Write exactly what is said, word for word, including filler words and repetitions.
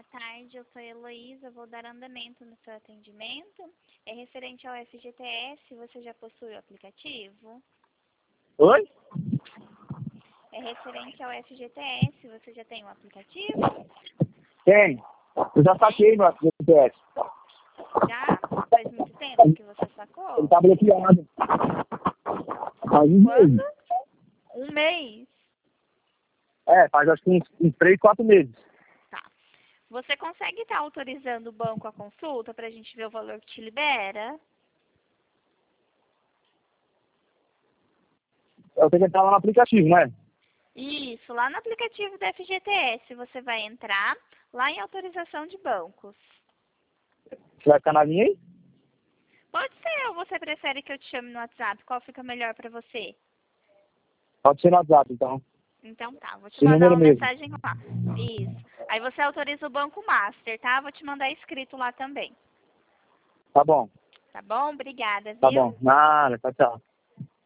Boa tarde, eu sou a Heloísa, vou dar andamento no seu atendimento. É referente ao F G T S, você já possui o aplicativo? Oi? É referente ao F G T S, você já tem o aplicativo? Tem. Eu já saquei no F G T S. Já? Faz muito tempo que você sacou? Ele tá bloqueado. Faz um Quando? mês. Um mês? É, faz acho que uns, uns três, quatro meses. Tá. Você consegue estar autorizando o banco à consulta para a gente ver o valor que te libera? Eu tenho que entrar lá no aplicativo, né? Isso, lá no aplicativo do F G T S, você vai entrar lá em autorização de bancos. Você vai ficar na linha aí? Pode ser, ou você prefere que eu te chame no WhatsApp? Qual fica melhor para você? Pode ser no WhatsApp, então. Então tá, vou te Esse mandar número uma mesmo. mensagem lá. Isso. Aí você autoriza o Banco Master, tá? Vou te mandar escrito lá também. Tá bom. Tá bom? Obrigada, Tá viu? bom. Nada, tchau, tchau.